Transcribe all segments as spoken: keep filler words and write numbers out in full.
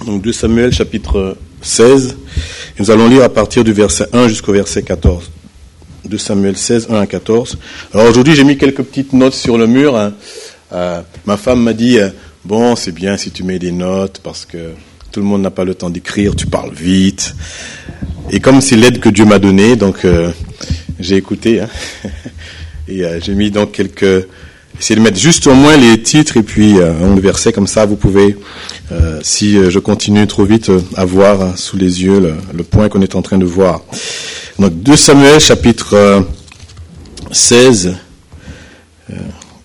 Donc deux Samuel chapitre seize, et nous allons lire à partir du verset un jusqu'au verset quatorze. deux Samuel seize, un à quatorze. Alors aujourd'hui j'ai mis quelques petites notes sur le mur. Hein. Euh, ma femme m'a dit, euh, bon c'est bien si tu mets des notes parce que tout le monde n'a pas le temps d'écrire, tu parles vite. Et comme c'est l'aide que Dieu m'a donnée, donc euh, j'ai écouté. Hein. Et euh, j'ai mis donc quelques... Essayez de mettre juste au moins les titres et puis euh, un verset, comme ça vous pouvez, euh, si euh, je continue trop vite, euh, avoir euh, sous les yeux le, le point qu'on est en train de voir. Donc deux Samuel chapitre euh, seize. Euh,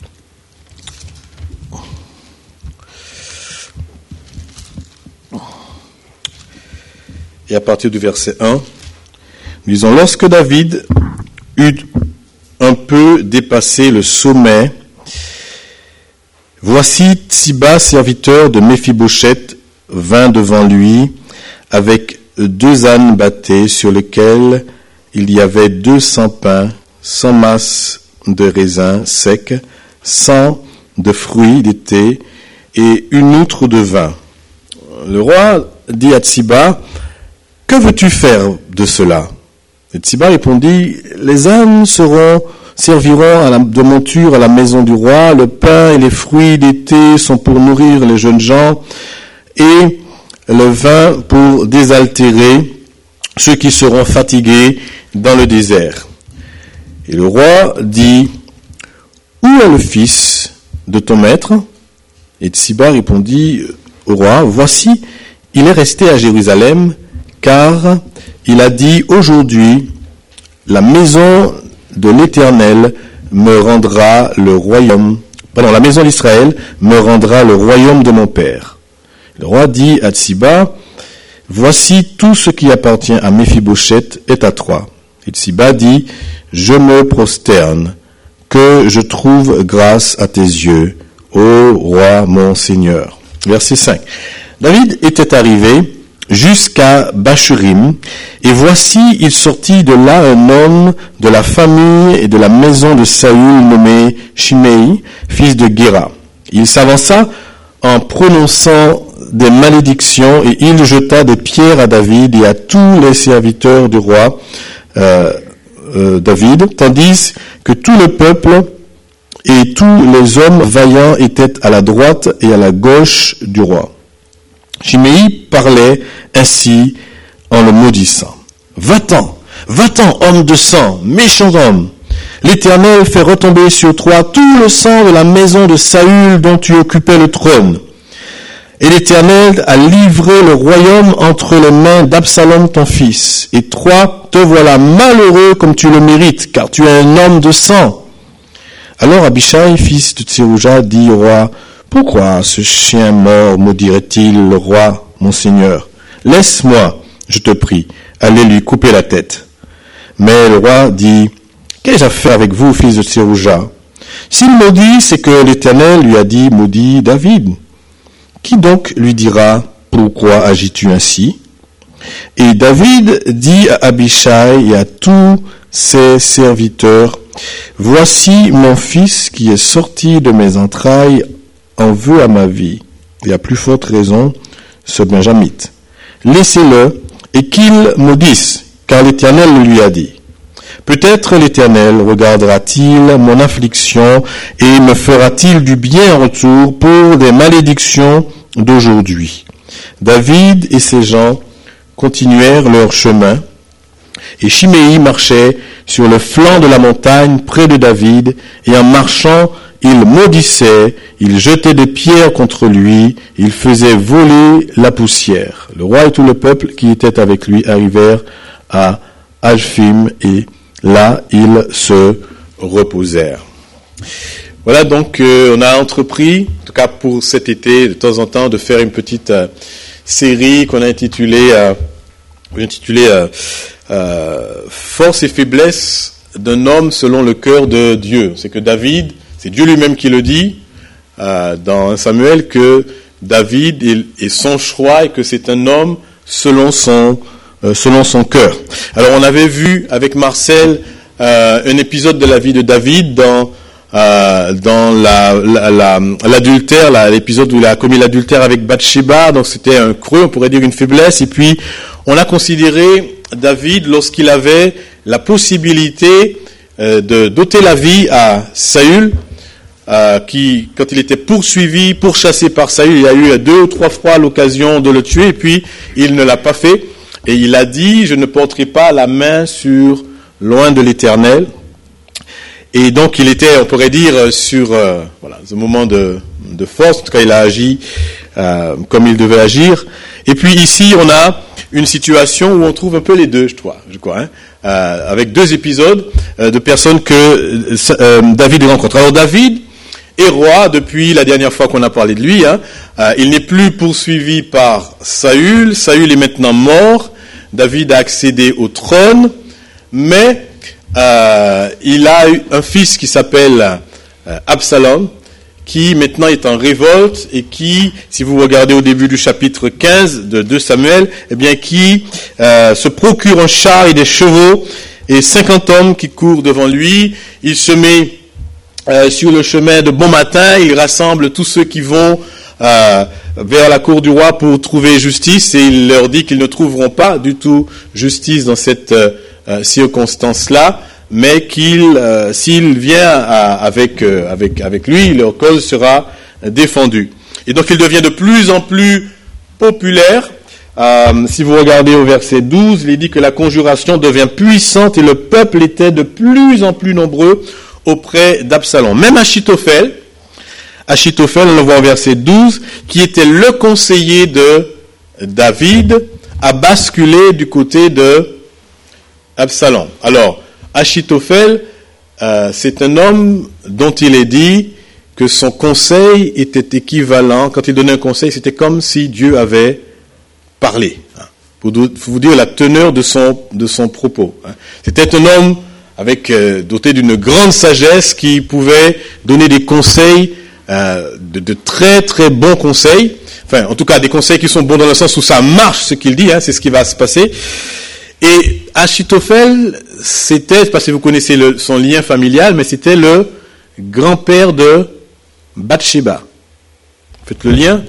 et à partir du verset un, nous disons, lorsque David eut un peu dépassé le sommet, voici Tsiba, serviteur de Méphibosheth, vint devant lui avec deux ânes bâtés sur lesquels il y avait deux cents pains, cent masses de raisins secs, cent de fruits d'été et une outre de vin. Le roi dit à Tsiba, « Que veux-tu faire de cela ?» Et Tsiba répondit, « Les ânes seront serviront à la, de monture à la maison du roi, le pain et les fruits d'été sont pour nourrir les jeunes gens, et le vin pour désaltérer ceux qui seront fatigués dans le désert. » Et le roi dit, « Où est le fils de ton maître ?» Et Tsiba répondit au roi, « Voici, il est resté à Jérusalem, car il a dit, aujourd'hui, la maison de l'Éternel me rendra le royaume, pardon, la maison d'Israël me rendra le royaume de mon père. » Le roi dit à Tsiba, « Voici tout ce qui appartient à Méphibosheth est à toi. » Et Tsiba dit, « Je me prosterne, que je trouve grâce à tes yeux, ô roi mon Seigneur. » Verset cinq. David était arrivé jusqu'à Bachurim, et voici, il sortit de là un homme de la famille et de la maison de Saül nommé Shimei, fils de Guéra. Il s'avança en prononçant des malédictions et il jeta des pierres à David et à tous les serviteurs du roi euh, euh, David, tandis que tout le peuple et tous les hommes vaillants étaient à la droite et à la gauche du roi. Shimei parlait ainsi en le maudissant. « Va-t'en, va-t'en, homme de sang, méchant homme. L'Éternel fait retomber sur toi tout le sang de la maison de Saül dont tu occupais le trône. Et l'Éternel a livré le royaume entre les mains d'Absalom ton fils. Et toi, te voilà malheureux comme tu le mérites, car tu es un homme de sang. » Alors Abishai, fils de Tserouja, dit au roi, « Pourquoi ce chien mort maudirait-il le roi, mon seigneur? Laisse-moi, je te prie, aller lui couper la tête. » Mais le roi dit, « Qu'ai-je à faire avec vous, fils de Tserouja? S'il maudit, c'est que l'Éternel lui a dit, maudit David. Qui donc lui dira, pourquoi agis-tu ainsi? » Et David dit à Abishai et à tous ses serviteurs, « Voici mon fils qui est sorti de mes entrailles en veut à ma vie, et à plus forte raison, ce Benjamite. Laissez-le, et qu'il maudisse, car l'Éternel le lui a dit. Peut-être l'Éternel regardera-t-il mon affliction, et me fera-t-il du bien en retour pour des malédictions d'aujourd'hui. » David et ses gens continuèrent leur chemin, et Shimei marchait sur le flanc de la montagne près de David, et en marchant, il maudissait, il jetait des pierres contre lui, il faisait voler la poussière. Le roi et tout le peuple qui était avec lui arrivèrent à Ajphim et là ils se reposèrent. Voilà donc euh, on a entrepris, en tout cas pour cet été, de temps en temps, de faire une petite euh, série qu'on a intitulée, euh, intitulée euh, euh, Force et faiblesse d'un homme selon le cœur de Dieu. C'est que David, c'est Dieu lui-même qui le dit euh, dans Samuel, que David est, est son choix et que c'est un homme selon son euh, selon son cœur. Alors on avait vu avec Marcel euh, un épisode de la vie de David dans euh, dans la, la, la, l'adultère, la, l'épisode où il a commis l'adultère avec Bathsheba, donc c'était un creux, on pourrait dire une faiblesse. Et puis, on a considéré David lorsqu'il avait la possibilité euh, de d'ôter la vie à Saül, euh, qui, quand il était poursuivi, pourchassé par Saül, il a eu deux ou trois fois l'occasion de le tuer, et puis il ne l'a pas fait. Et il a dit, je ne porterai pas la main sur loin de l'Éternel. Et donc il était, on pourrait dire, sur euh, voilà, ce moment de, de force. En tout cas, il a agi euh, comme il devait agir. Et puis ici, on a une situation où on trouve un peu les deux, je crois, je crois, hein, euh, avec deux épisodes euh, de personnes que euh, David rencontre. Alors David est roi depuis la dernière fois qu'on a parlé de lui. Hein. Euh, il n'est plus poursuivi par Saül. Saül est maintenant mort. David a accédé au trône, mais Euh, il a eu un fils qui s'appelle euh, Absalom, qui maintenant est en révolte et qui, si vous regardez au début du chapitre quinze de deux Samuel, eh bien qui euh, se procure un char et des chevaux et cinquante hommes qui courent devant lui. Il se met euh, sur le chemin de bon matin, il rassemble tous ceux qui vont euh, vers la cour du roi pour trouver justice, et il leur dit qu'ils ne trouveront pas du tout justice dans cette euh, Euh, circonstance-là, mais qu'il, euh, s'il vient à, avec, euh, avec, avec lui, leur cause sera défendue. Et donc il devient de plus en plus populaire. Euh, si vous regardez au verset douze, il est dit que la conjuration devient puissante et le peuple était de plus en plus nombreux auprès d'Absalom. Même Achitophel, Achitophel, on le voit au verset douze, qui était le conseiller de David, a basculé du côté de Absalom. Alors, Achitophel, euh, c'est un homme dont il est dit que son conseil était équivalent. Quand il donnait un conseil, c'était comme si Dieu avait parlé. Hein, pour vous dire la teneur de son de son propos. Hein. C'était un homme avec euh, doté d'une grande sagesse qui pouvait donner des conseils, euh, de, de très très bons conseils. Enfin, en tout cas, des conseils qui sont bons dans le sens où ça marche, ce qu'il dit. Hein, c'est ce qui va se passer. Et Achitophel, c'était, parce que vous connaissez le, son lien familial, mais c'était le grand-père de Bathsheba. Faites le lien.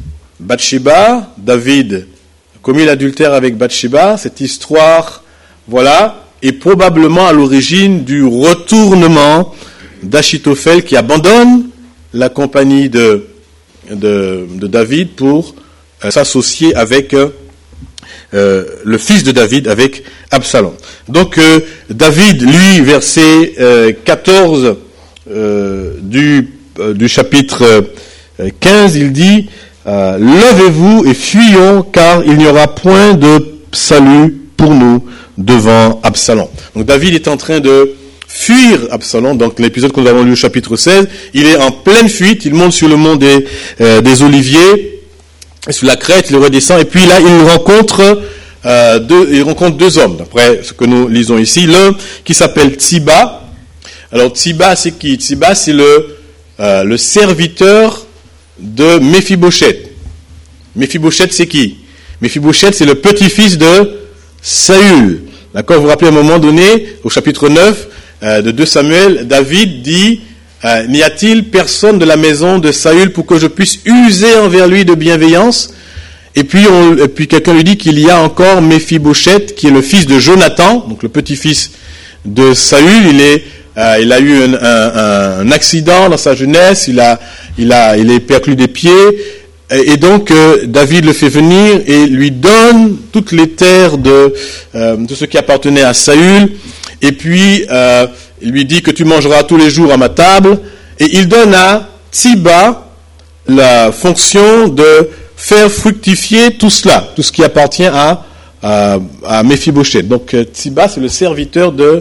Bathsheba, David a commis l'adultère avec Bathsheba. Cette histoire, voilà, est probablement à l'origine du retournement d'Achitophel qui abandonne la compagnie de, de, de David pour euh, s'associer avec euh, Euh, le fils de David avec Absalom. Donc euh, David, lui, verset euh, quatorze euh, du, euh, du chapitre euh, quinze, il dit euh, « Levez-vous et fuyons, car il n'y aura point de salut pour nous devant Absalom. » Donc David est en train de fuir Absalom. Donc l'épisode que nous avons lu au chapitre seize, il est en pleine fuite, il monte sur le mont des, euh, des Oliviers, sur la crête, il redescend, et puis là, il rencontre, euh, deux, il rencontre deux hommes, d'après ce que nous lisons ici. L'un qui s'appelle Tsiba. Alors, Tsiba, c'est qui? Tsiba, c'est le, euh, le serviteur de Méphibosheth. Méphibosheth, c'est qui? Méphibosheth, c'est le petit-fils de Saül. D'accord? Vous vous rappelez à un moment donné, au chapitre neuf euh, de deux Samuel, David dit, Euh, n'y a-t-il personne de la maison de Saül pour que je puisse user envers lui de bienveillance? Et puis, on, et puis quelqu'un lui dit qu'il y a encore Méphibosheth, qui est le fils de Jonathan, donc le petit-fils de Saül. Il est, euh, il a eu un, un, un accident dans sa jeunesse, il a, il a, il est perclus des pieds, et, et donc euh, David le fait venir et lui donne toutes les terres de, euh, de ce qui appartenait à Saül. Et puis euh, il lui dit que tu mangeras tous les jours à ma table, et il donne à Tsiba la fonction de faire fructifier tout cela, tout ce qui appartient à, à, à Méphibosheth. Donc Tsiba, c'est le serviteur de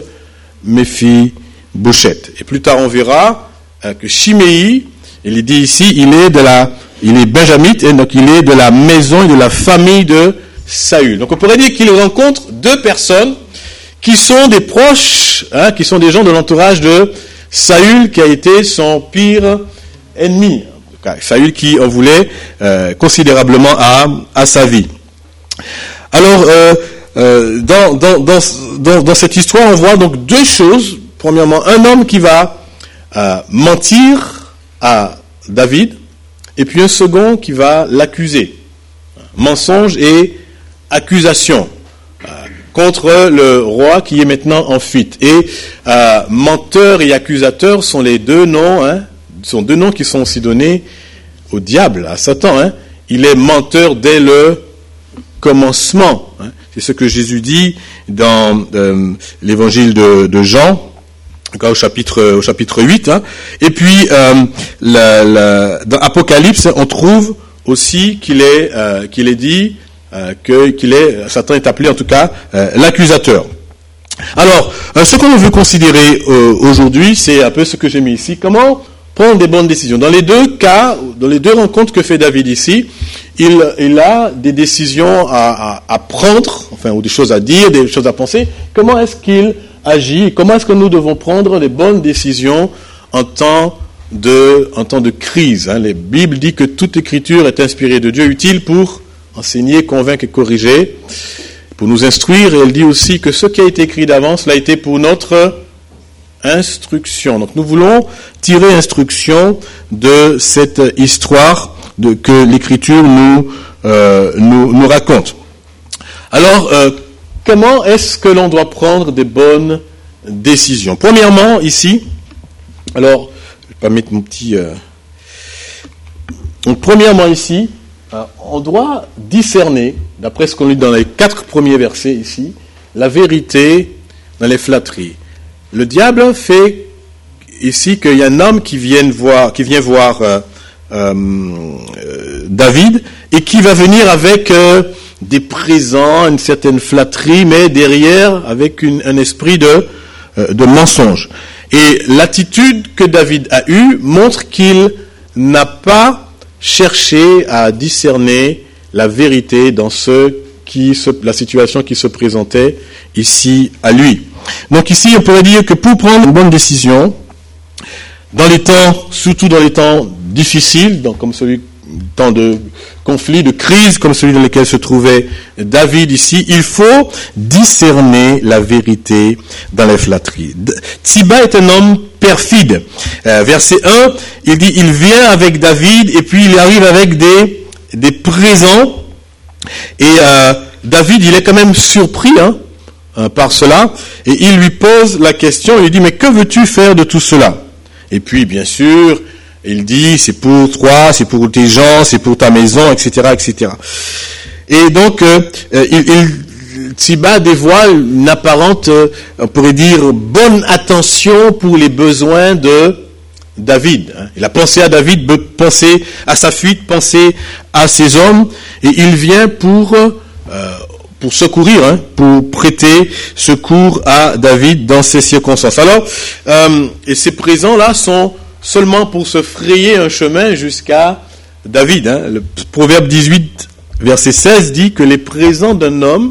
Méphibosheth. Et plus tard, on verra euh, que Shimei, il est dit ici, il est de la, il est benjamite, et donc il est de la maison et de la famille de Saül. Donc on pourrait dire qu'il rencontre deux personnes qui sont des proches, hein, qui sont des gens de l'entourage de Saül, qui a été son pire ennemi. Saül qui en voulait euh, considérablement à, à sa vie. Alors, euh, euh, dans, dans, dans, dans, dans cette histoire, on voit donc deux choses. Premièrement, un homme qui va euh, mentir à David, et puis un second qui va l'accuser. Mensonge et accusation euh, contre le roi qui est maintenant en fuite. Et euh, menteur et accusateur sont les deux noms, hein, sont deux noms qui sont aussi donnés au diable, à Satan. Hein. Il est menteur dès le commencement. Hein. C'est ce que Jésus dit dans euh, l'évangile de, de Jean, au chapitre, au chapitre huit. Hein. Et puis, euh, la, la, dans Apocalypse, on trouve aussi qu'il est, euh, qu'il est dit euh, que, qu'il est, Satan est appelé en tout cas euh, l'accusateur. Alors, euh, ce qu'on veut considérer euh, aujourd'hui, c'est un peu ce que j'ai mis ici. Comment prendre des bonnes décisions. Dans les deux cas, dans les deux rencontres que fait David ici, il, il a des décisions à, à, à prendre, enfin, ou des choses à dire, des choses à penser. Comment est-ce qu'il agit? Comment est-ce que nous devons prendre les bonnes décisions en temps de, en temps de crise? Hein? La Bible dit que toute écriture est inspirée de Dieu, utile pour enseigner, convaincre et corriger, pour nous instruire. Et elle dit aussi que ce qui a été écrit d'avance l'a été pour notre instruction. Donc nous voulons tirer instruction de cette histoire de, que l'Écriture nous, euh, nous, nous raconte. Alors, euh, comment est-ce que l'on doit prendre des bonnes décisions? Premièrement, ici, alors, je vais pas mettre mon petit... Euh, donc, premièrement, ici, euh, on doit discerner, d'après ce qu'on lit dans les quatre premiers versets ici, la vérité dans les flatteries. Le diable fait ici qu'il y a un homme qui vient voir, qui vient voir euh, euh, David et qui va venir avec euh, des présents, une certaine flatterie, mais derrière avec une, un esprit de, euh, de mensonge. Et l'attitude que David a eue montre qu'il n'a pas cherché à discerner la vérité dans ce qui se, la situation qui se présentait ici à lui. Donc ici, on pourrait dire que pour prendre une bonne décision, dans les temps, surtout dans les temps difficiles, donc comme celui, temps de conflit, de crise, comme celui dans lequel se trouvait David ici, il faut discerner la vérité dans les flatteries. Tsiba est un homme perfide. Euh, verset un, il dit, il vient avec David et puis il arrive avec des, des présents. Et euh, David, il est quand même surpris, hein, par cela, et il lui pose la question, il lui dit, mais que veux-tu faire de tout cela? Et puis, bien sûr, il dit, c'est pour toi, c'est pour tes gens, c'est pour ta maison, et cetera, et cetera. Et donc, euh, il, il, Tsiba dévoile une apparente, euh, on pourrait dire, bonne attention pour les besoins de David. Hein. Il a pensé à David, pensé à sa fuite, pensé à ses hommes, et il vient pour... Euh, pour secourir, hein, pour prêter secours à David dans ces circonstances. Alors, euh, et ces présents-là sont seulement pour se frayer un chemin jusqu'à David. Hein. Le Proverbe dix-huit, verset seize dit que les présents d'un homme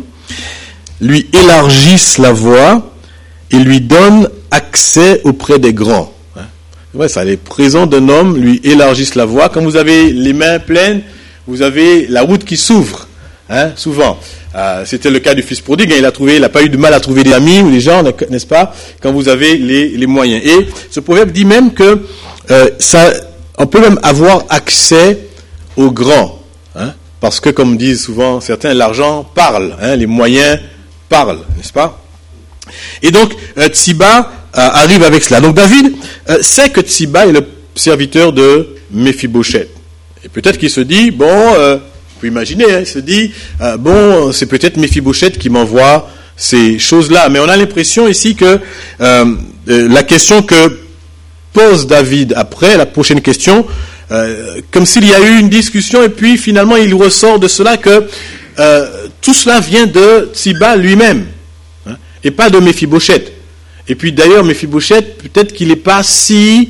lui élargissent la voie et lui donnent accès auprès des grands. Hein. C'est vrai ça, les présents d'un homme lui élargissent la voie. Quand vous avez les mains pleines, vous avez la route qui s'ouvre, hein, souvent. Euh, c'était le cas du fils prodigue, hein, il a trouvé, il n'a pas eu de mal à trouver des amis ou des gens, n'est-ce pas, quand vous avez les, les moyens. Et ce proverbe dit même que euh, ça, on peut même avoir accès aux grands, hein, parce que comme disent souvent certains, l'argent parle, hein, les moyens parlent, n'est-ce pas? Et donc euh, Tsiba euh, arrive avec cela. Donc David euh, sait que Tsiba est le serviteur de Méphibosheth. Et peut-être qu'il se dit, bon... Euh, Vous pouvez imaginer, hein, il se dit, euh, bon, c'est peut-être Méphibosheth qui m'envoie ces choses-là. Mais on a l'impression ici que euh, euh, la question que pose David après, la prochaine question, euh, comme s'il y a eu une discussion et puis finalement il ressort de cela que euh, tout cela vient de Tsiba lui-même, hein, et pas de Méphibosheth. Et puis d'ailleurs, Méphibosheth, peut-être qu'il n'est pas si,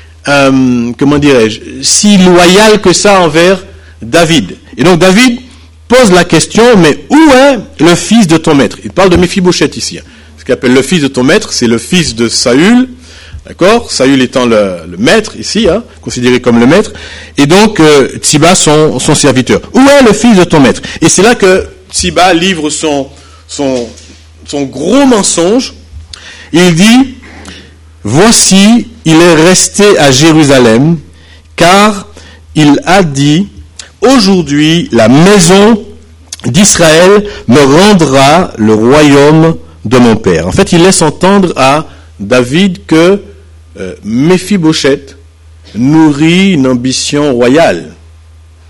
euh, comment dirais-je, si loyal que ça envers David. Et donc David pose la question, mais où est le fils de ton maître? Il parle de Méphibosheth ici. Ce qu'il appelle le fils de ton maître, c'est le fils de Saül, d'accord? Saül étant le, le maître ici, hein, considéré comme le maître, et donc euh, Tsiba son, son serviteur. Où est le fils de ton maître? Et c'est là que Tsiba livre son, son, son gros mensonge. Il dit, voici il est resté à Jérusalem, car il a dit, aujourd'hui, la maison d'Israël me rendra le royaume de mon père. En fait, il laisse entendre à David que euh, Méphibosheth nourrit une ambition royale. D'accord ?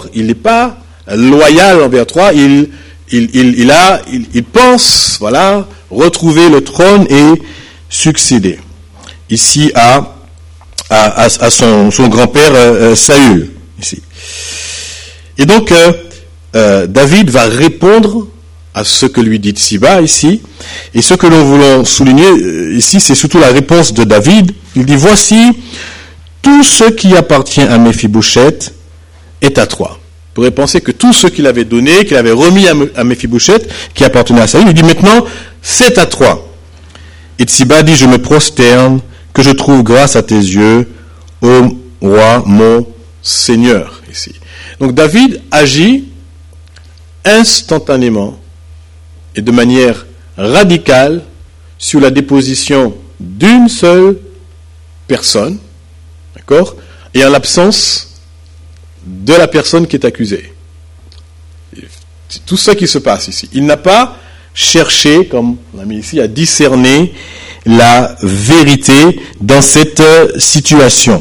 Il n'est pas loyal envers toi, il, il, il, il, a, il, il pense, voilà, retrouver le trône et succéder ici à, à, à son, son grand-père euh, Saül. Ici. Et donc, euh, euh, David va répondre à ce que lui dit Tsiba ici. Et ce que nous voulons souligner euh, ici, c'est surtout la réponse de David. Il dit, voici, tout ce qui appartient à Méphibosheth est à toi. Vous pourrez penser que tout ce qu'il avait donné, qu'il avait remis à Méphibosheth, qui appartenait à Saül, il dit maintenant, c'est à toi. Et Tsiba dit, je me prosterne, que je trouve grâce à tes yeux, ô roi, mon Seigneur. Ici. Donc David agit instantanément et de manière radicale sur la déposition d'une seule personne, d'accord, et en l'absence de la personne qui est accusée. C'est tout ça qui se passe ici. Il n'a pas cherché, comme on a mis ici, à discerner la vérité dans cette situation.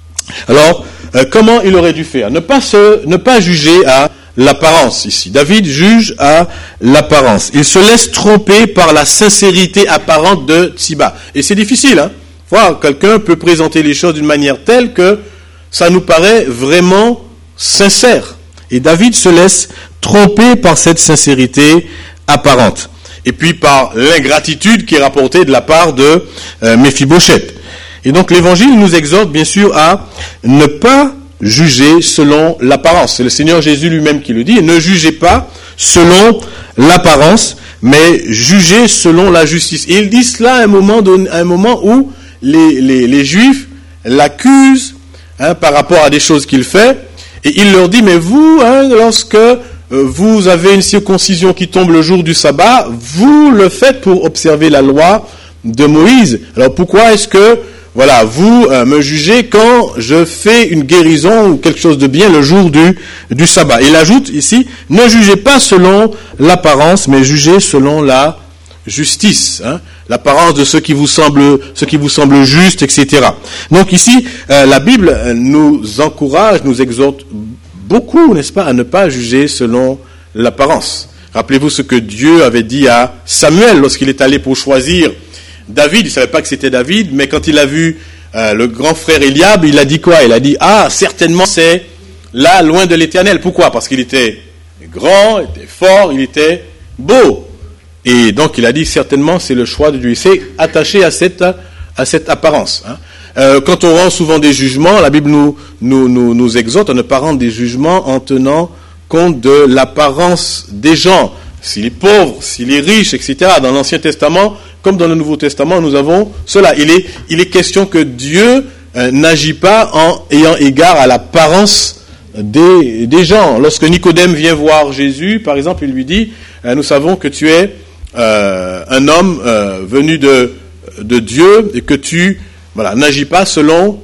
Alors, euh, comment il aurait dû faire ? Ne pas se, ne pas juger à l'apparence ici. David juge à l'apparence. Il se laisse tromper par la sincérité apparente de Tsiba. Et c'est difficile, hein ? Voir, quelqu'un peut présenter les choses d'une manière telle que ça nous paraît vraiment sincère. Et David se laisse tromper par cette sincérité apparente. Et puis par l'ingratitude qui est rapportée de la part de euh, Méphibosheth. Et donc l'évangile nous exhorte bien sûr à ne pas juger selon l'apparence. C'est le Seigneur Jésus lui-même qui le dit. Ne jugez pas selon l'apparence, mais jugez selon la justice. Et il dit cela à un moment, donné, à un moment où les, les, les Juifs l'accusent hein, par rapport à des choses qu'il fait. Et il leur dit, mais vous, hein, lorsque vous avez une circoncision qui tombe le jour du sabbat, vous le faites pour observer la loi de Moïse. Alors pourquoi est-ce que, voilà, vous euh, me jugez quand je fais une guérison ou quelque chose de bien le jour du, du sabbat? Il ajoute ici, ne jugez pas selon l'apparence, mais jugez selon la justice, hein, l'apparence de ce qui vous semble, ce qui vous semble juste, et cetera. Donc ici, euh, la Bible nous encourage, nous exhorte beaucoup, n'est-ce pas, à ne pas juger selon l'apparence. Rappelez-vous ce que Dieu avait dit à Samuel lorsqu'il est allé pour choisir David. Il ne savait pas que c'était David, mais quand il a vu euh, le grand frère Eliab, il a dit quoi? Il a dit, ah, certainement c'est là, loin de l'Éternel. Pourquoi? Parce qu'il était grand, il était fort, il était beau. Et donc il a dit, certainement c'est le choix de Dieu. Il s'est attaché à cette, à cette apparence, hein. Euh, quand on rend souvent des jugements, la Bible nous, nous, nous, nous exhorte à ne pas rendre des jugements en tenant compte de l'apparence des gens. S'il est pauvre, s'il est riche, et cetera. Dans l'Ancien Testament, comme dans le Nouveau Testament, nous avons cela. Il est, il est question que Dieu euh, n'agit pas en ayant égard à l'apparence des, des gens. Lorsque Nicodème vient voir Jésus, par exemple, il lui dit, euh, nous savons que tu es euh, un homme euh, venu de, de Dieu et que tu Voilà, n'agit pas selon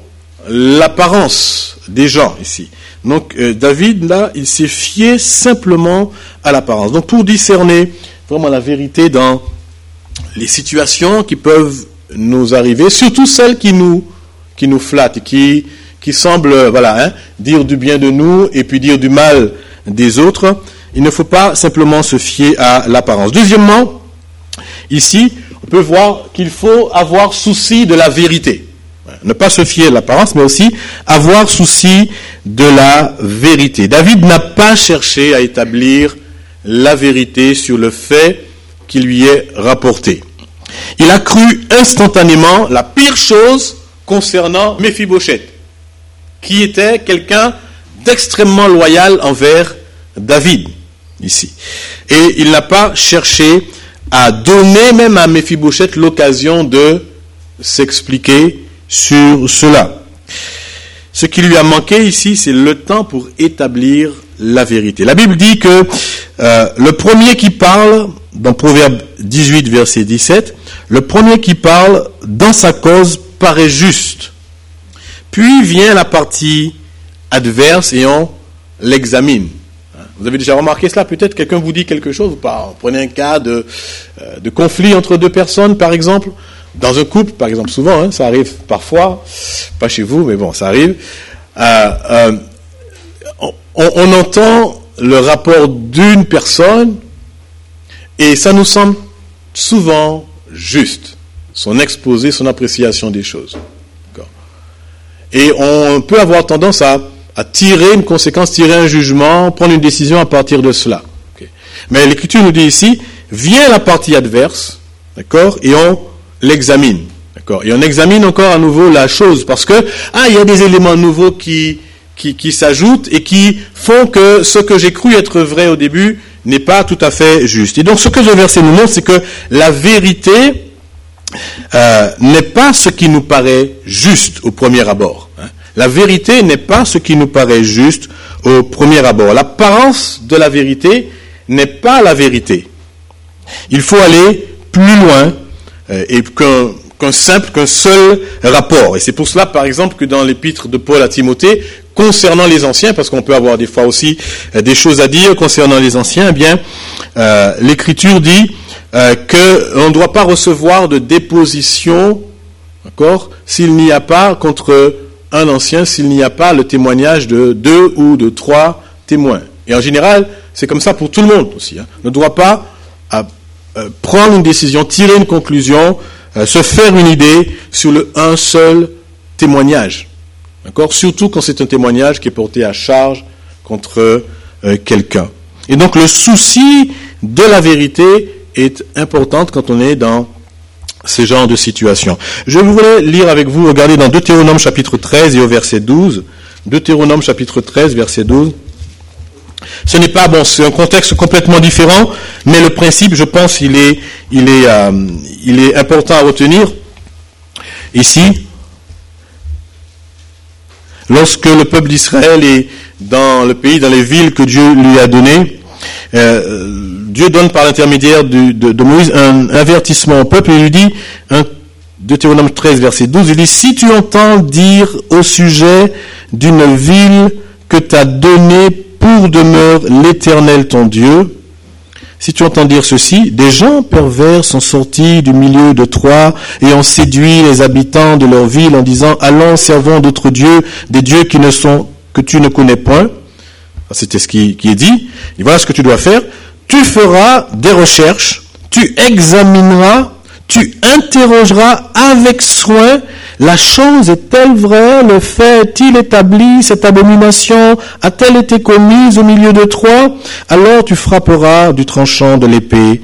l'apparence des gens ici. Donc euh, David, là, il s'est fié simplement à l'apparence. Donc pour discerner vraiment la vérité dans les situations qui peuvent nous arriver, surtout celles qui nous, qui nous flattent, qui, qui semblent voilà, hein, dire du bien de nous et puis dire du mal des autres, il ne faut pas simplement se fier à l'apparence. Deuxièmement, ici, on peut voir qu'il faut avoir souci de la vérité. Ne pas se fier à l'apparence, mais aussi avoir souci de la vérité. David n'a pas cherché à établir la vérité sur le fait qui lui est rapporté. Il a cru instantanément la pire chose concernant Méphibosheth, qui était quelqu'un d'extrêmement loyal envers David, ici. Et il n'a pas cherché à donner même à Méphibosheth l'occasion de s'expliquer sur cela. Ce qui lui a manqué ici, c'est le temps pour établir la vérité. La Bible dit que euh, le premier qui parle, dans Proverbe dix-huit, verset dix-sept, le premier qui parle dans sa cause paraît juste. Puis vient la partie adverse et on l'examine. Vous avez déjà remarqué cela? Peut-être quelqu'un vous dit quelque chose ou pas. Prenez un cas de, euh, de conflit entre deux personnes, par exemple. Dans un couple, par exemple, souvent, hein, ça arrive parfois, pas chez vous, mais bon, ça arrive. Euh, euh, on, on entend le rapport d'une personne et ça nous semble souvent juste, son exposé, son appréciation des choses. D'accord. Et on peut avoir tendance à, à tirer une conséquence, tirer un jugement, prendre une décision à partir de cela. Okay. Mais l'Écriture nous dit ici, vient la partie adverse, d'accord, et on l'examine, d'accord, et on examine encore à nouveau la chose, parce que, ah, il y a des éléments nouveaux qui, qui, qui s'ajoutent et qui font que ce que j'ai cru être vrai au début n'est pas tout à fait juste. Et donc, ce que ce verset nous montre, c'est que la vérité euh, n'est pas ce qui nous paraît juste au premier abord. Hein. La vérité n'est pas ce qui nous paraît juste au premier abord. L'apparence de la vérité n'est pas la vérité. Il faut aller plus loin euh, et qu'un, qu'un simple, qu'un seul rapport. Et c'est pour cela, par exemple, que dans l'épître de Paul à Timothée, concernant les anciens, parce qu'on peut avoir des fois aussi euh, des choses à dire concernant les anciens, eh bien, euh, l'Écriture dit euh, qu'on ne doit pas recevoir de déposition, d'accord, s'il n'y a pas contre un ancien, s'il n'y a pas le témoignage de deux ou de trois témoins. Et en général, c'est comme ça pour tout le monde aussi. Hein. On ne doit pas à, euh, prendre une décision, tirer une conclusion, euh, se faire une idée sur le un seul témoignage. D'accord ? Surtout quand c'est un témoignage qui est porté à charge contre euh, quelqu'un. Et donc le souci de la vérité est important quand on est dans ce genre de situation. Je voulais lire avec vous, regardez dans Deutéronome chapitre treize et au verset douze. Deutéronome chapitre treize, verset douze. Ce n'est pas, bon, c'est un contexte complètement différent, mais le principe, je pense, il est, il est, euh, il est important à retenir. Ici, lorsque le peuple d'Israël est dans le pays, dans les villes que Dieu lui a données, euh, Dieu donne par l'intermédiaire de, de, de Moïse un avertissement au peuple. Il lui dit, hein, Deutéronome treize, verset douze, il dit, si tu entends dire au sujet d'une ville que t'a donnée pour demeure l'Éternel ton Dieu, si tu entends dire ceci, des gens pervers sont sortis du milieu de Troie et ont séduit les habitants de leur ville en disant, allons, servons d'autres dieux, des dieux qui ne sont, que tu ne connais point. C'était ce qui, qui est dit. Et voilà ce que tu dois faire. Tu feras des recherches, tu examineras, tu interrogeras avec soin, la chose est-elle vraie, le fait est-il établi, cette abomination a-t-elle été commise au milieu de Troie? Alors tu frapperas du tranchant de l'épée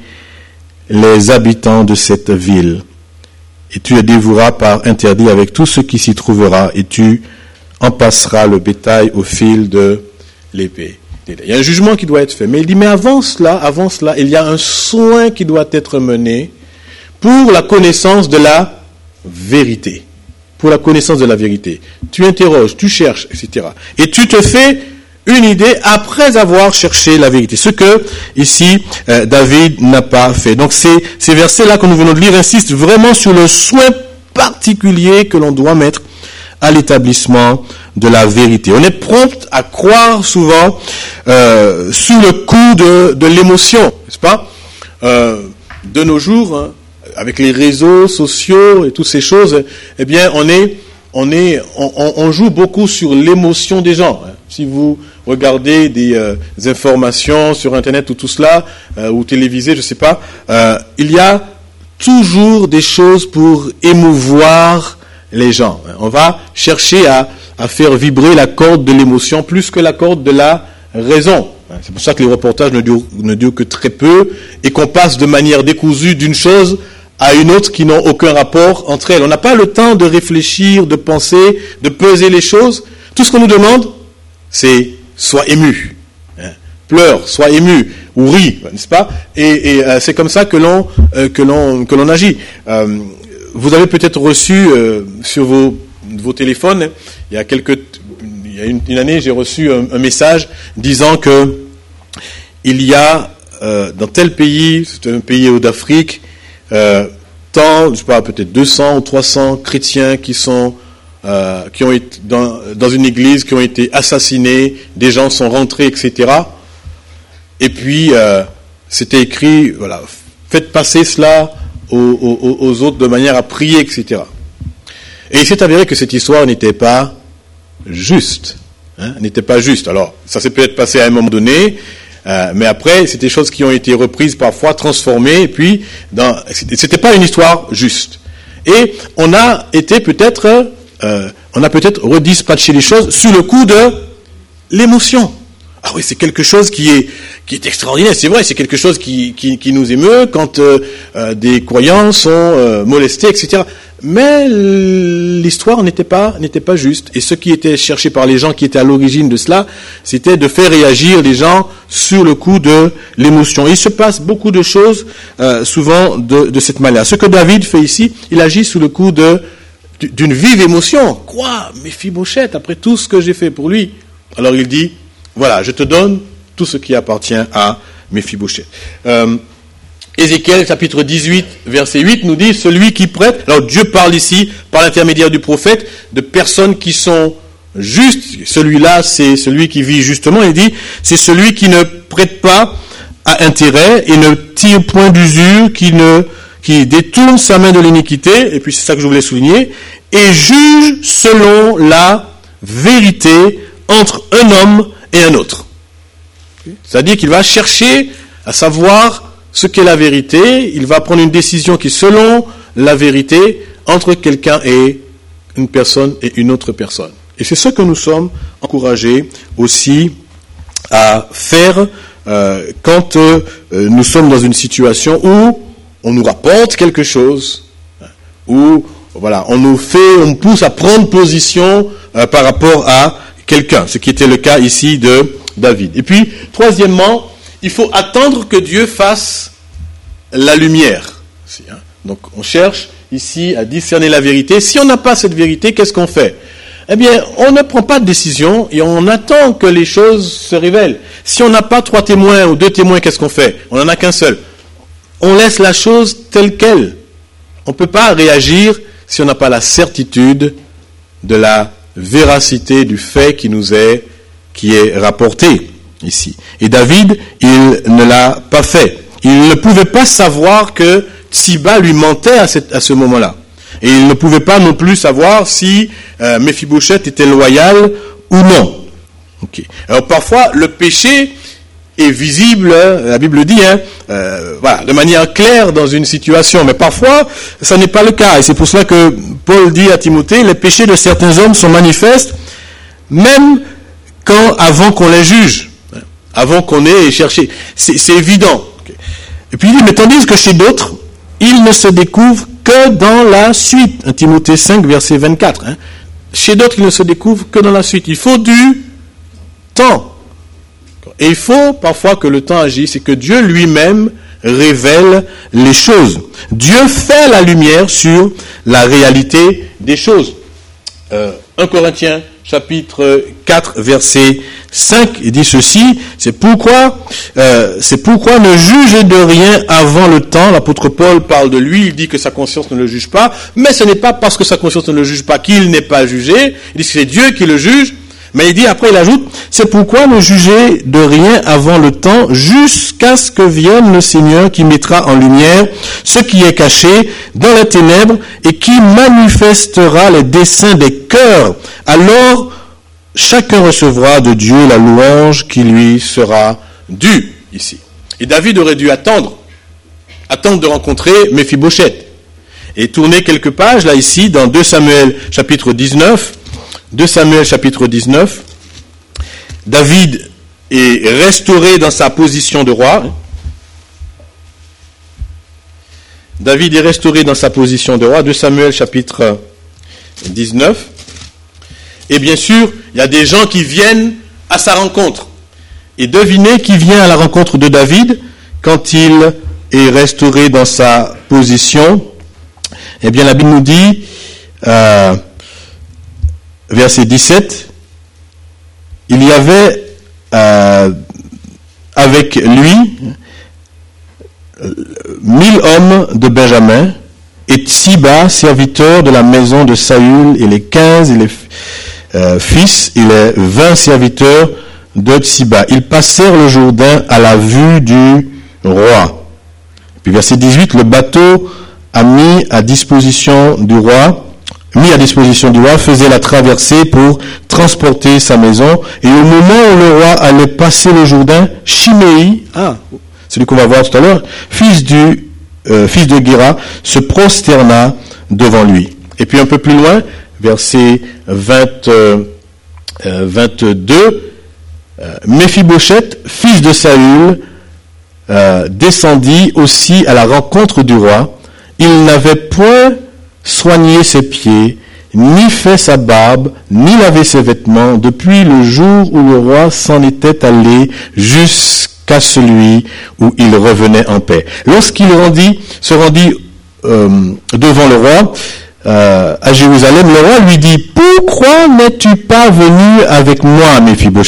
les habitants de cette ville, et tu les dévoueras par interdit avec tout ce qui s'y trouvera, et tu en passeras le bétail au fil de l'épée. Il y a un jugement qui doit être fait. Mais il dit, mais avant cela, avant cela, il y a un soin qui doit être mené pour la connaissance de la vérité. Pour la connaissance de la vérité. Tu interroges, tu cherches, et cetera. Et tu te fais une idée après avoir cherché la vérité. Ce que, ici, euh, David n'a pas fait. Donc, ces, ces versets-là que nous venons de lire insistent vraiment sur le soin particulier que l'on doit mettre à l'établissement de la vérité. On est prompt à croire souvent euh, sous le coup de, de l'émotion, n'est-ce pas ? euh, De nos jours, hein, avec les réseaux sociaux et toutes ces choses, eh bien, on est, on est, on, on joue beaucoup sur l'émotion des gens. Hein. Si vous regardez des, euh, des informations sur Internet ou tout cela, euh, ou télévisé, je sais pas, euh, il y a toujours des choses pour émouvoir les gens. On va chercher à, à faire vibrer la corde de l'émotion plus que la corde de la raison. C'est pour ça que les reportages ne durent, ne durent que très peu et qu'on passe de manière décousue d'une chose à une autre qui n'ont aucun rapport entre elles. On n'a pas le temps de réfléchir, de penser, de peser les choses. Tout ce qu'on nous demande, c'est sois ému, hein, pleure, sois ému ou ris, n'est-ce pas ? Et, et euh, c'est comme ça que l'on euh, que l'on que l'on agit. Euh, Vous avez peut-être reçu euh, sur vos, vos téléphones, il y a quelques, il y a une, une année, j'ai reçu un, un message disant que il y a euh, dans tel pays, c'est un pays d'Afrique, euh, tant, je sais pas, peut-être deux cents ou trois cents chrétiens qui sont euh, qui ont été dans, dans une église, qui ont été assassinés, des gens sont rentrés, et cetera. Et puis euh, c'était écrit, voilà, faites passer cela aux, aux, aux autres de manière à prier, et cetera. Et il s'est avéré que cette histoire n'était pas juste, hein, n'était pas juste. Alors, ça s'est peut-être passé à un moment donné, euh, mais après, c'est des choses qui ont été reprises parfois, transformées, et puis, dans, c'était pas une histoire juste. Et on a été peut-être, euh, on a peut-être redispatché les choses sous le coup de l'émotion. Ah oui, c'est quelque chose qui est qui est extraordinaire, c'est vrai, c'est quelque chose qui qui, qui nous émeut quand euh, euh, des croyants sont euh, molestés, et cetera. Mais l'histoire n'était pas n'était pas juste. Et ce qui était cherché par les gens qui étaient à l'origine de cela, c'était de faire réagir les gens sur le coup de l'émotion. Et il se passe beaucoup de choses euh, souvent de, de cette manière. Ce que David fait ici, il agit sous le coup de d'une vive émotion. Quoi, Méphibosheth, après tout ce que j'ai fait pour lui. Alors il dit, voilà, je te donne tout ce qui appartient à Méphibosheth. Euh, Ézéchiel chapitre dix-huit, verset huit nous dit, celui qui prête, alors Dieu parle ici, par l'intermédiaire du prophète, de personnes qui sont justes. Celui-là, c'est celui qui vit justement. Il dit, c'est celui qui ne prête pas à intérêt et ne tire point d'usure, qui ne, qui détourne sa main de l'iniquité, et puis c'est ça que je voulais souligner, et juge selon la vérité entre un homme et un autre. C'est-à-dire qu'il va chercher à savoir ce qu'est la vérité, il va prendre une décision qui est selon la vérité entre quelqu'un et une personne et une autre personne. Et c'est ce que nous sommes encouragés aussi à faire euh, quand euh, nous sommes dans une situation où on nous rapporte quelque chose, où voilà, on nous fait, on nous pousse à prendre position euh, par rapport à quelqu'un, ce qui était le cas ici de David. Et puis, troisièmement, il faut attendre que Dieu fasse la lumière. Donc, on cherche ici à discerner la vérité. Si on n'a pas cette vérité, qu'est-ce qu'on fait ? Eh bien, on ne prend pas de décision et on attend que les choses se révèlent. Si on n'a pas trois témoins ou deux témoins, qu'est-ce qu'on fait ? On n'en a qu'un seul. On laisse la chose telle qu'elle. On ne peut pas réagir si on n'a pas la certitude de la véracité du fait qui nous est, qui est rapporté ici. Et David, il ne l'a pas fait. Il ne pouvait pas savoir que Tsiba lui mentait à, cette, à ce moment-là. Et il ne pouvait pas non plus savoir si euh, Méphibosheth était loyal ou non. Okay. Alors parfois, le péché est visible, la Bible dit, hein, euh, voilà, de manière claire dans une situation. Mais parfois, ça n'est pas le cas. Et c'est pour cela que Paul dit à Timothée, les péchés de certains hommes sont manifestes, même quand, avant qu'on les juge, avant qu'on ait cherché. C'est, c'est évident. Okay. Et puis il dit, mais tandis que chez d'autres, il ne se découvre que dans la suite. un Timothée cinq, verset vingt-quatre. Hein. Chez d'autres, il ne se découvre que dans la suite. Il faut du temps. Et il faut parfois que le temps agisse et que Dieu lui-même révèle les choses. Dieu fait la lumière sur la réalité des choses. Euh, un Corinthiens chapitre quatre, verset cinq, il dit ceci, c'est pourquoi, euh, c'est pourquoi ne jugez de rien avant le temps. L'apôtre Paul parle de lui, il dit que sa conscience ne le juge pas, mais ce n'est pas parce que sa conscience ne le juge pas qu'il n'est pas jugé, il dit que c'est Dieu qui le juge, mais il dit, après il ajoute, c'est pourquoi ne jugez de rien avant le temps, jusqu'à ce que vienne le Seigneur qui mettra en lumière ce qui est caché dans les ténèbres et qui manifestera les desseins des cœurs. Alors, chacun recevra de Dieu la louange qui lui sera due, ici. Et David aurait dû attendre, attendre de rencontrer Méphibosheth. Et tourner quelques pages, là, ici, dans deux Samuel, chapitre dix-neuf, deux Samuel, chapitre dix-neuf, David est restauré dans sa position de roi. David est restauré dans sa position de roi, deux Samuel, chapitre dix-neuf. Et bien sûr, il y a des gens qui viennent à sa rencontre. Et devinez qui vient à la rencontre de David quand il est restauré dans sa position. Eh bien, la Bible nous dit, euh, verset dix-sept, il y avait euh, avec lui mille hommes de Benjamin et et Tsiba, serviteur de la maison de Saül, et les quinze et les euh, fils et les vingt serviteurs de Tsiba. Ils passèrent le Jourdain à la vue du roi. Puis verset dix-huit, le bateau a mis à disposition du roi, mis à disposition du roi, faisait la traversée pour transporter sa maison. Et au moment où le roi allait passer le Jourdain, Shimei, ah, celui qu'on va voir tout à l'heure, fils du euh, fils de Guéra, se prosterna devant lui. Et puis un peu plus loin, verset vingt, euh, vingt-deux, euh, Méphibosheth, fils de Saül, euh, descendit aussi à la rencontre du roi. Il n'avait point soigné ses pieds, ni fait sa barbe, ni lavé ses vêtements, depuis le jour où le roi s'en était allé jusqu'à celui où il revenait en paix. Lorsqu'il rendit, se rendit euh, devant le roi euh, à Jérusalem, le roi lui dit, « Pourquoi n'es-tu pas venu avec moi, Méphibosheth ?»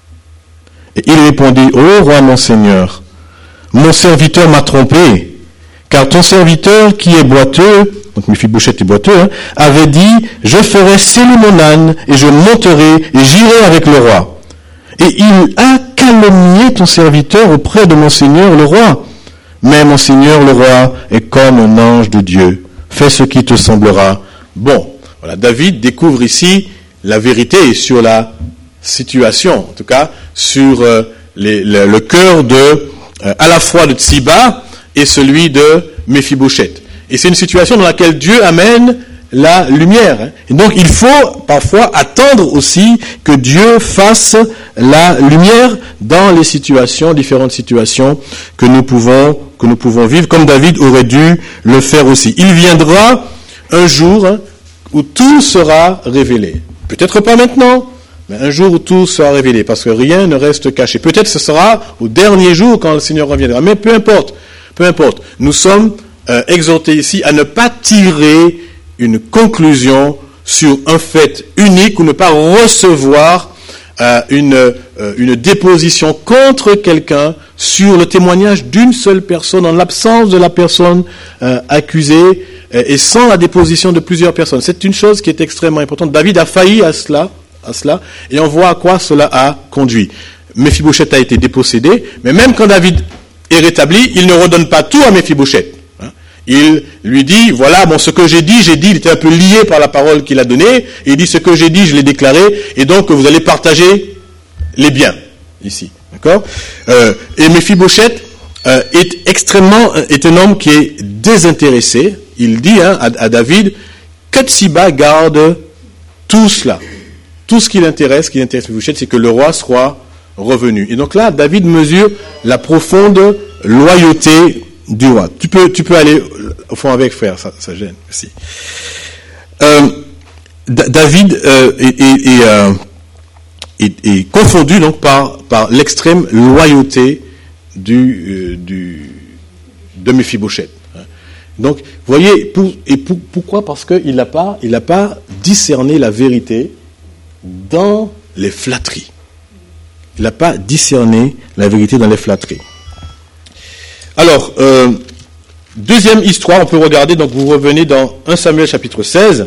Et il répondit, « Ô roi mon Seigneur, mon serviteur m'a trompé, car ton serviteur qui est boiteux, donc Méphibosheth est boiteux, hein, avait dit, je ferai sceller mon âne, et je monterai, et j'irai avec le roi. Et il a calomnié ton serviteur auprès de mon Seigneur le roi. Mais mon Seigneur le roi est comme un ange de Dieu. Fais ce qui te semblera bon. Voilà, David découvre ici la vérité sur la situation, en tout cas sur euh, les, le, le cœur de, euh, à la fois de Tsiba et celui de Méphibosheth. Et c'est une situation dans laquelle Dieu amène la lumière. Hein. Et donc il faut parfois attendre aussi que Dieu fasse la lumière dans les situations, différentes situations que nous pouvons, que nous pouvons vivre, comme David aurait dû le faire aussi. Il viendra un jour hein, où tout sera révélé. Peut-être pas maintenant, mais un jour où tout sera révélé, parce que rien ne reste caché. Peut-être ce sera au dernier jour quand le Seigneur reviendra, mais peu importe, peu importe. Nous sommes euh, exhortés ici à ne pas tirer une conclusion sur un fait unique ou ne pas recevoir euh, une, euh, une déposition contre quelqu'un sur le témoignage d'une seule personne en l'absence de la personne euh, accusée euh, et sans la déposition de plusieurs personnes. C'est une chose qui est extrêmement importante. David a failli à cela, à cela et on voit à quoi cela a conduit. Méphibosheth a été dépossédé, mais même quand David est rétabli, il ne redonne pas tout à Méphibosheth. Il lui dit, voilà, bon, ce que j'ai dit, j'ai dit, il était un peu lié par la parole qu'il a donnée, et il dit, ce que j'ai dit, je l'ai déclaré, et donc vous allez partager les biens, ici, d'accord euh, Et Méphibosheth euh, est extrêmement, est un homme qui est désintéressé, il dit hein, à, à David, que Tsiba garde tout cela, tout ce qui l'intéresse, ce qui intéresse Méphibosheth, c'est que le roi soit revenu. Et donc là, David mesure la profonde loyauté du roi. Tu peux, tu peux aller au fond avec frère, ça, ça gêne. Merci. Euh, D- David euh, est, est, est, euh, est, est confondu donc par, par l'extrême loyauté du, euh, du, de Méphibosheth. Donc, vous voyez, pour, et pour, pourquoi ? Parce qu'il n'a pas, il n'a pas discerné la vérité dans les flatteries. Il n'a pas discerné la vérité dans les flatteries. Alors, euh, deuxième histoire, on peut regarder, donc vous revenez dans premier Samuel chapitre seize.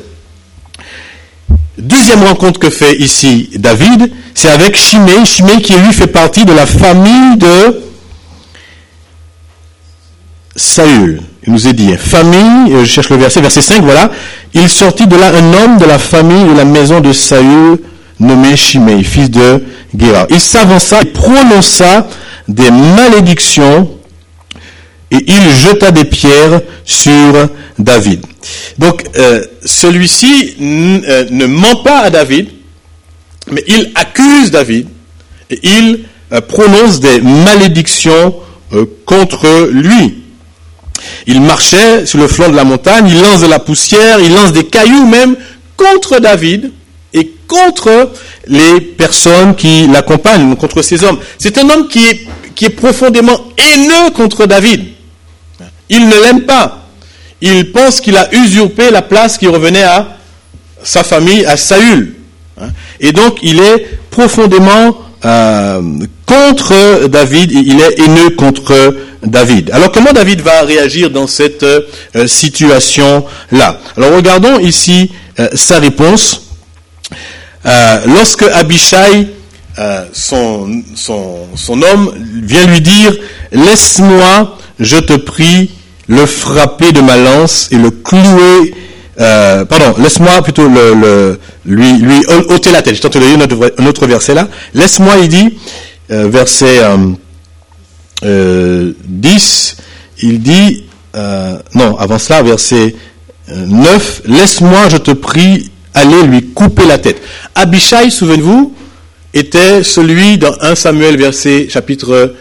Deuxième rencontre que fait ici David, c'est avec Shimei, Shimei qui lui fait partie de la famille de Saül. Il nous est dit, famille, je cherche le verset, verset cinq, voilà. Il sortit de là un homme de la famille de la maison de Saül, nommé Shimei, fils de Guéra. Il s'avança et prononça des malédictions et il jeta des pierres sur David. Donc, euh, celui-ci n- euh, ne ment pas à David, mais il accuse David et il euh, prononce des malédictions euh, contre lui. Il marchait sur le flanc de la montagne, il lance de la poussière, il lance des cailloux même contre David et contre les personnes qui l'accompagnent, contre ces hommes. C'est un homme qui est, qui est profondément haineux contre David. Il ne l'aime pas. Il pense qu'il a usurpé la place qui revenait à sa famille, à Saül. Et donc, il est profondément euh, contre David, il est haineux contre David. Alors comment David va réagir dans cette euh, situation-là? Alors regardons ici euh, sa réponse. Euh, lorsque Abishai, euh, son, son, son homme, vient lui dire « Laisse-moi, je te prie, le frapper de ma lance et le clouer... Euh, pardon, laisse-moi plutôt le, le, lui, lui ôter la tête. Je tente de lire un autre, un autre verset là. Laisse-moi, il dit, euh, verset euh, euh, dix, il dit, euh, non, avant cela, verset euh, neuf, laisse-moi, je te prie, aller lui couper la tête. Abishai, souvenez-vous, était celui dans un Samuel, verset chapitre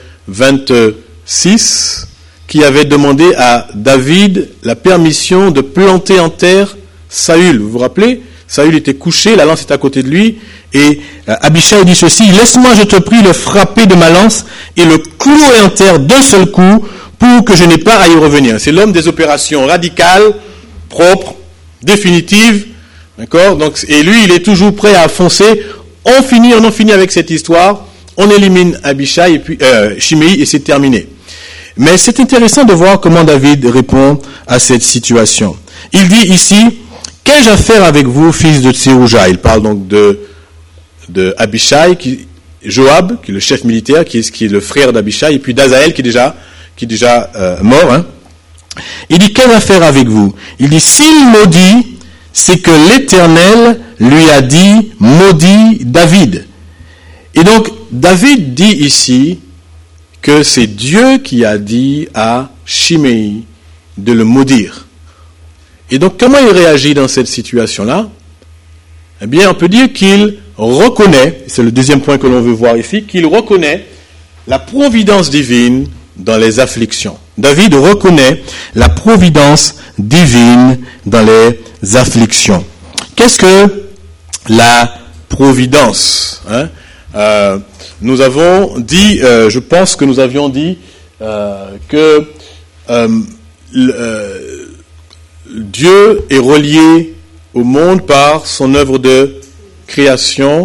vingt-six, qui avait demandé à David la permission de planter en terre Saül. Vous vous rappelez? Saül était couché, la lance était à côté de lui, et euh, Abishai dit ceci, « Laisse-moi, je te prie, le frapper de ma lance et le clouer en terre d'un seul coup pour que je n'ai pas à y revenir. » C'est l'homme des opérations radicales, propres, définitives, d'accord? Donc, et lui, il est toujours prêt à foncer. On finit, on en finit avec cette histoire, on élimine Abishai et puis euh, Shimei et c'est terminé. Mais c'est intéressant de voir comment David répond à cette situation. Il dit ici, « Qu'ai-je à faire avec vous, fils de Tserouja ?» Il parle donc de, de Abishai, qui, Joab, qui est le chef militaire, qui est, qui est le frère d'Abishai, et puis d'Azaël, qui est déjà, qui est déjà euh, mort. Hein. Il dit, « Qu'ai-je à faire avec vous ?» Il dit, « S'il maudit, c'est que l'Éternel lui a dit, maudit David. » Et donc, David dit ici, que c'est Dieu qui a dit à Shimei de le maudire. Et donc, comment il réagit dans cette situation-là? Eh bien, on peut dire qu'il reconnaît, c'est le deuxième point que l'on veut voir ici, qu'il reconnaît la providence divine dans les afflictions. David reconnaît la providence divine dans les afflictions. Qu'est-ce que la providence, hein? Euh, nous avons dit, euh, je pense que nous avions dit euh, que euh, le, euh, Dieu est relié au monde par son œuvre de création,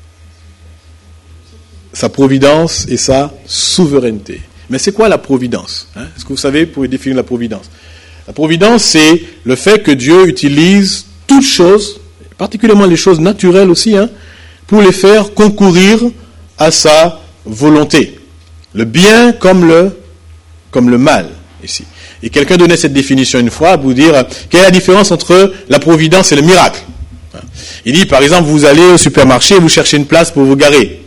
sa providence et sa souveraineté. Mais c'est quoi la providence, hein? Est-ce que vous savez pour définir la providence? La providence, c'est le fait que Dieu utilise toutes choses, particulièrement les choses naturelles aussi, hein, pour les faire concourir à sa volonté. Le bien comme le, comme le mal, ici. Et quelqu'un donnait cette définition une fois, pour dire, quelle est la différence entre la providence et le miracle? Il dit, par exemple, vous allez au supermarché, vous cherchez une place pour vous garer.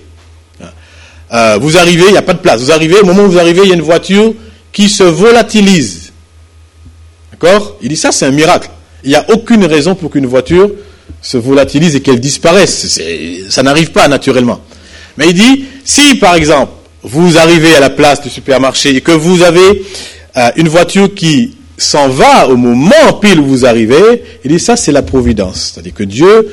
Euh, vous arrivez, il n'y a pas de place. Vous arrivez, au moment où vous arrivez, il y a une voiture qui se volatilise. D'accord? Il dit, ça, c'est un miracle. Il n'y a aucune raison pour qu'une voiture se volatilise et qu'elle disparaisse. C'est, ça n'arrive pas naturellement. Mais il dit, si par exemple, vous arrivez à la place du supermarché et que vous avez euh, une voiture qui s'en va au moment pile où vous arrivez, il dit, ça c'est la providence. C'est-à-dire que Dieu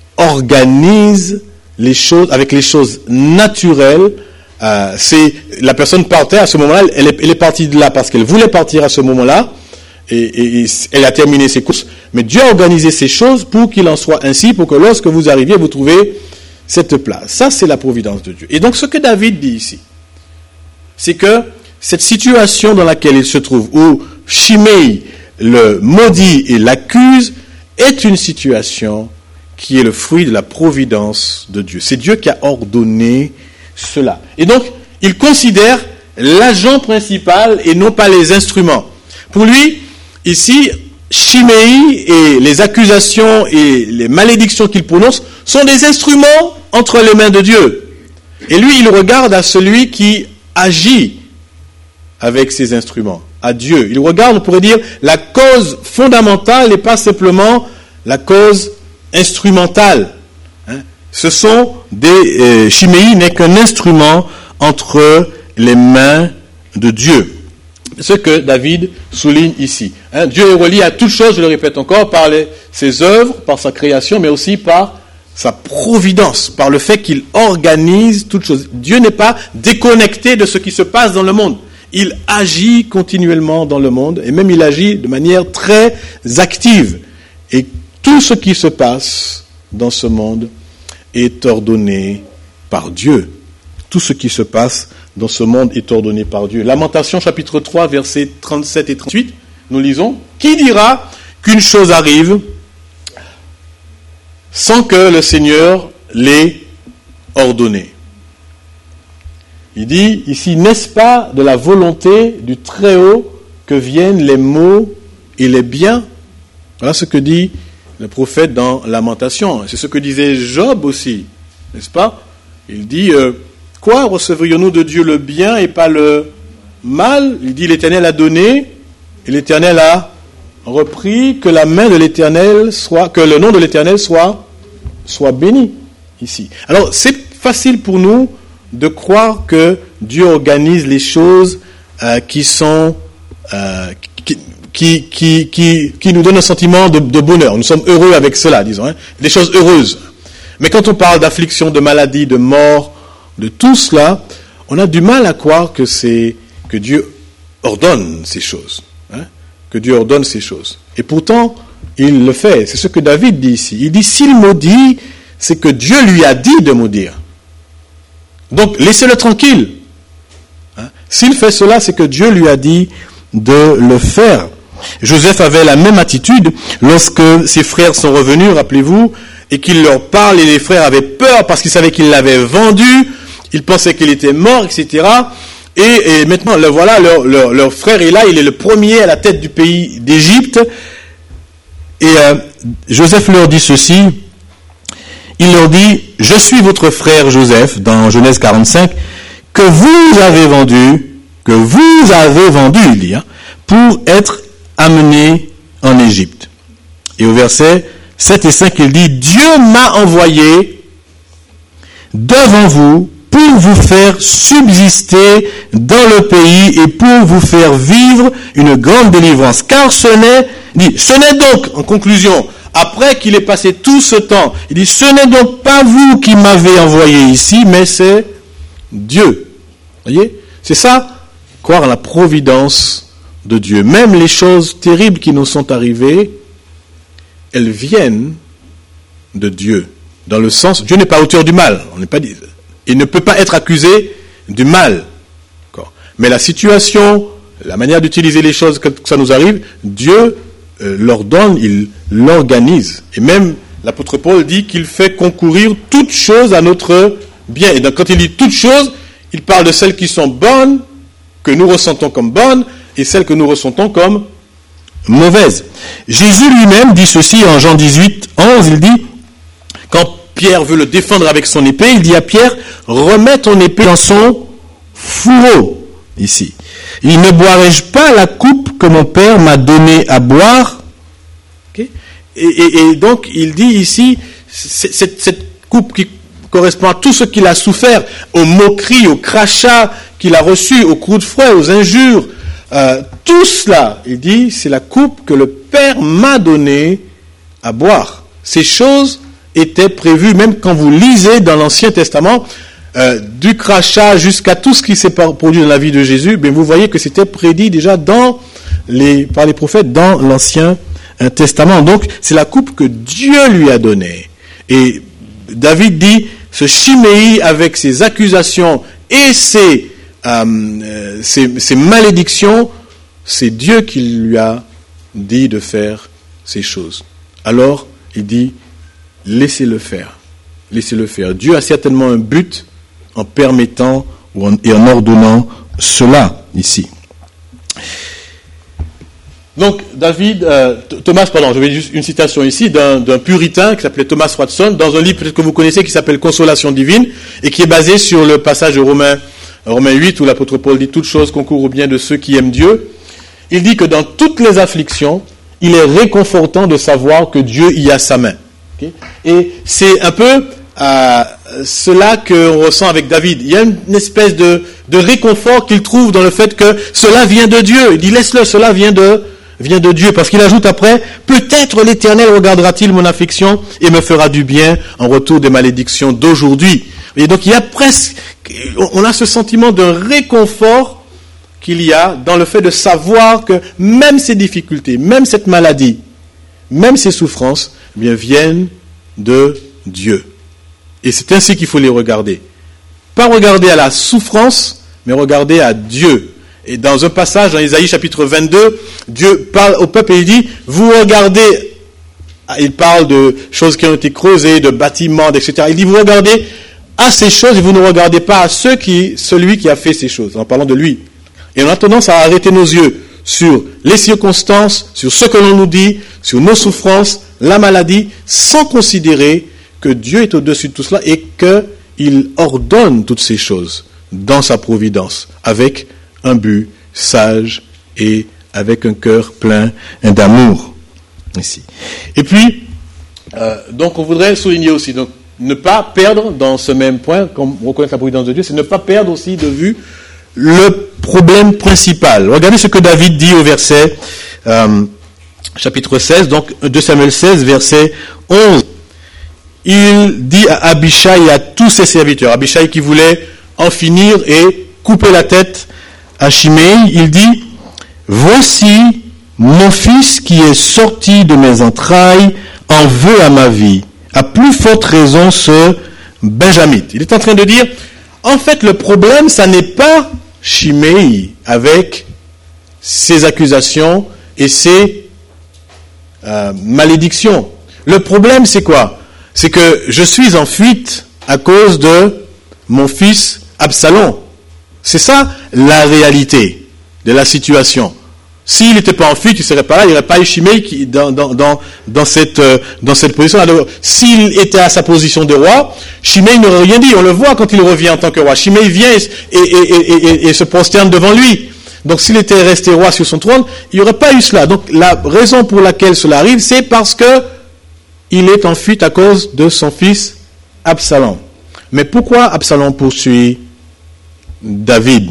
organise les choses avec les choses naturelles. Euh, c'est, la personne partait à ce moment-là, elle est, elle est partie de là parce qu'elle voulait partir à ce moment-là, et, et, et elle a terminé ses courses. Mais Dieu a organisé ces choses pour qu'il en soit ainsi, pour que lorsque vous arriviez, vous trouvez cette place. Ça, c'est la providence de Dieu. Et donc, ce que David dit ici, c'est que cette situation dans laquelle il se trouve, où Shimei le maudit et l'accuse, est une situation qui est le fruit de la providence de Dieu. C'est Dieu qui a ordonné cela. Et donc, il considère l'agent principal et non pas les instruments. Pour lui, ici, Shimei et les accusations et les malédictions qu'il prononce sont des instruments entre les mains de Dieu. Et lui, il regarde à celui qui agit avec ces instruments, à Dieu. Il regarde, on pourrait dire, la cause fondamentale et pas simplement la cause instrumentale. Hein? Ce sont des... Euh, Shimei n'est qu'un instrument entre les mains de Dieu. Ce que David souligne ici. Hein, Dieu est relié à toute chose, je le répète encore, par les, ses œuvres, par sa création, mais aussi par sa providence, par le fait qu'il organise toutes choses. Dieu n'est pas déconnecté de ce qui se passe dans le monde. Il agit continuellement dans le monde, et même il agit de manière très active. Et tout ce qui se passe dans ce monde est ordonné par Dieu. tout ce qui se passe dans ce monde est ordonné par Dieu. Lamentation chapitre trois, versets trente-sept et trente-huit, nous lisons, « Qui dira qu'une chose arrive sans que le Seigneur l'ait ordonné ?» Il dit ici, « N'est-ce pas de la volonté du Très-Haut que viennent les maux et les biens ?» Voilà ce que dit le prophète dans Lamentation. C'est ce que disait Job aussi, n'est-ce pas? Il dit, euh, quoi recevrions-nous de Dieu le bien et pas le mal? Il dit, l'Éternel a donné et l'Éternel a repris, que la main de l'Éternel soit, que le nom de l'Éternel soit, soit béni ici. Alors, c'est facile pour nous de croire que Dieu organise les choses euh, qui sont, euh, qui, Qui, qui, qui, qui nous donne un sentiment de, de bonheur. Nous sommes heureux avec cela, disons, hein, des choses heureuses. Mais quand on parle d'affliction, de maladie, de mort, de tout cela, on a du mal à croire que c'est que Dieu ordonne ces choses, hein, que Dieu ordonne ces choses. Et pourtant, il le fait. C'est ce que David dit ici. Il dit, s'il maudit, c'est que Dieu lui a dit de maudire. Donc, laissez-le tranquille. Hein. S'il fait cela, c'est que Dieu lui a dit de le faire. Joseph avait la même attitude lorsque ses frères sont revenus, rappelez-vous, et qu'il leur parle, et les frères avaient peur parce qu'ils savaient qu'il l'avait vendu, ils pensaient qu'il était mort, et cetera. Et, et maintenant, le voilà, leur, leur, leur frère est là, il est le premier à la tête du pays d'Égypte. Et euh, Joseph leur dit ceci, il leur dit, « Je suis votre frère Joseph, dans Genèse quarante-cinq, que vous avez vendu, que vous avez vendu, il dit, hein, pour être amené en Égypte. » Et au verset sept et cinq, il dit, « Dieu m'a envoyé devant vous pour vous faire subsister dans le pays et pour vous faire vivre une grande délivrance. Car ce n'est, dit, ce n'est donc, en conclusion, après qu'il ait passé tout ce temps, il dit, ce n'est donc pas vous qui m'avez envoyé ici, mais c'est Dieu. » Voyez, c'est ça, croire en la providence de Dieu. Même les choses terribles qui nous sont arrivées, elles viennent de Dieu. Dans le sens, Dieu n'est pas auteur du mal. On n'est pas dit, il ne peut pas être accusé du mal. Mais la situation, la manière d'utiliser les choses que ça nous arrive, Dieu euh, l'ordonne, il l'organise. Et même l'apôtre Paul dit qu'il fait concourir toutes choses à notre bien. Et donc quand il dit toutes choses, il parle de celles qui sont bonnes, que nous ressentons comme bonnes, et celles que nous ressentons comme mauvaises. Jésus lui-même dit ceci en Jean dix-huit, onze, il dit, quand Pierre veut le défendre avec son épée, il dit à Pierre, remets ton épée dans son fourreau, ici. Il ne boirai-je pas la coupe que mon Père m'a donnée à boire? Okay. et, et, et donc, il dit ici, cette, cette coupe qui correspond à tout ce qu'il a souffert, aux moqueries, aux crachats qu'il a reçus, aux coups de fouet, aux injures, euh, tout cela, il dit, c'est la coupe que le Père m'a donnée à boire. Ces choses étaient prévues, même quand vous lisez dans l'Ancien Testament, euh, du crachat jusqu'à tout ce qui s'est produit dans la vie de Jésus, ben vous voyez que c'était prédit déjà dans les, par les prophètes dans l'Ancien Testament. Donc, c'est la coupe que Dieu lui a donnée. Et David dit, ce Chiméi avec ses accusations et ses, euh, ses, ses malédictions, c'est Dieu qui lui a dit de faire ces choses. Alors, il dit, laissez-le faire. Laissez-le faire. Dieu a certainement un but en permettant ou en, et en ordonnant cela ici. Donc, David, euh, Thomas, pardon, je vais juste une citation ici d'un, d'un puritain qui s'appelait Thomas Watson, dans un livre peut-être que vous connaissez qui s'appelle Consolation divine et qui est basé sur le passage de Romains, Romains huit où l'apôtre Paul dit « Toutes choses concourent au bien de ceux qui aiment Dieu ». Il dit que dans toutes les afflictions, il est réconfortant de savoir que Dieu y a sa main. Okay? Et c'est un peu euh, cela qu'on ressent avec David. Il y a une, une espèce de, de réconfort qu'il trouve dans le fait que cela vient de Dieu. Il dit « Laisse-le, cela vient de... » vient de Dieu, parce qu'il ajoute après, peut-être l'Éternel regardera-t-il mon affliction et me fera du bien en retour des malédictions d'aujourd'hui. Et donc il y a presque, on a ce sentiment de réconfort qu'il y a dans le fait de savoir que même ces difficultés, même cette maladie, même ces souffrances, eh bien, viennent de Dieu. Et c'est ainsi qu'il faut les regarder. Pas regarder à la souffrance, mais regarder à Dieu. Et dans un passage, dans Isaïe chapitre vingt-deux, Dieu parle au peuple et il dit, vous regardez, il parle de choses qui ont été creusées, de bâtiments, et cetera. Il dit, vous regardez à ces choses et vous ne regardez pas à ceux qui, celui qui a fait ces choses, en parlant de lui. Et on a tendance à arrêter nos yeux sur les circonstances, sur ce que l'on nous dit, sur nos souffrances, la maladie, sans considérer que Dieu est au-dessus de tout cela et qu'il ordonne toutes ces choses dans sa providence, avec un but sage et avec un cœur plein d'amour. Ici. Et puis, euh, donc on voudrait souligner aussi, donc ne pas perdre dans ce même point, comme reconnaître la providence de Dieu, c'est ne pas perdre aussi de vue le problème principal. Regardez ce que David dit au verset euh, chapitre seize, donc deux Samuel seize, verset onze. Il dit à Abishai et à tous ses serviteurs, Abishai qui voulait en finir et couper la tête à Shimei, il dit, voici mon fils qui est sorti de mes entrailles en veut à ma vie. À plus forte raison ce Benjamite. Il est en train de dire, en fait le problème, ça n'est pas Shimei avec ses accusations et ses euh, malédictions. Le problème, c'est quoi? C'est que je suis en fuite à cause de mon fils Absalom. C'est ça la réalité de la situation. S'il n'était pas en fuite, il ne serait pas là, il n'y aurait pas eu Shimei qui, dans, dans, dans, dans, cette, euh, dans cette position. Alors, s'il était à sa position de roi, Shimei n'aurait rien dit. On le voit quand il revient en tant que roi. Shimei vient et, et, et, et, et, et se prosterne devant lui. Donc s'il était resté roi sur son trône, il n'y aurait pas eu cela. Donc la raison pour laquelle cela arrive, c'est parce que il est en fuite à cause de son fils Absalom. Mais pourquoi Absalom poursuit David?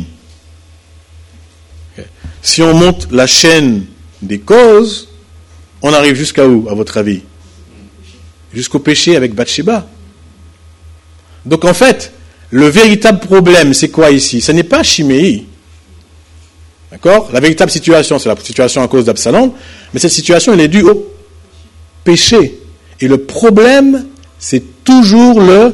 Si on monte la chaîne des causes, on arrive jusqu'à où, à votre avis? Jusqu'au péché avec Bathsheba. Donc en fait, le véritable problème, c'est quoi ici? Ce n'est pas Shimei. D'accord? La véritable situation, c'est la situation à cause d'Absalom, mais cette situation, elle est due au péché. Et le problème, c'est toujours le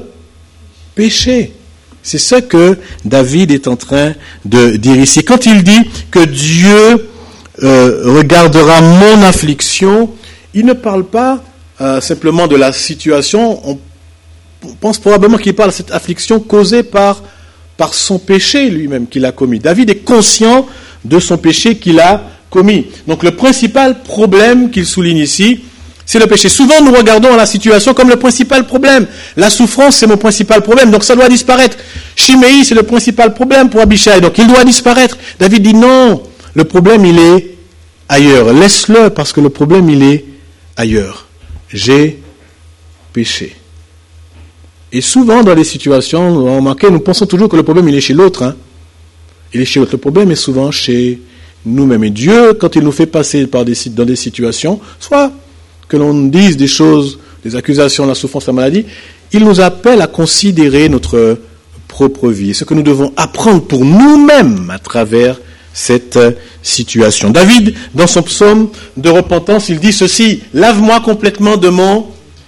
péché. C'est ce que David est en train de dire ici. Quand il dit que Dieu euh, regardera mon affliction, il ne parle pas euh, simplement de la situation. On pense probablement qu'il parle de cette affliction causée par, par son péché lui-même qu'il a commis. David est conscient de son péché qu'il a commis. Donc le principal problème qu'il souligne ici, c'est le péché. Souvent, nous regardons la situation comme le principal problème. La souffrance, c'est mon principal problème, donc ça doit disparaître. Shimei, c'est le principal problème pour Abishai, donc il doit disparaître. David dit non, le problème, il est ailleurs. Laisse-le, parce que le problème, il est ailleurs. J'ai péché. Et souvent, dans les situations, vous remarquez, nous pensons toujours que le problème, il est chez l'autre. Hein. Il est chez l'autre. Le problème est souvent chez nous-mêmes. Et Dieu, quand il nous fait passer par des, dans des situations, soit que l'on dise des choses, des accusations, la souffrance, la maladie, il nous appelle à considérer notre propre vie, ce que nous devons apprendre pour nous-mêmes à travers cette situation. David, dans son psaume de repentance, il dit ceci, « Lave-moi complètement de mon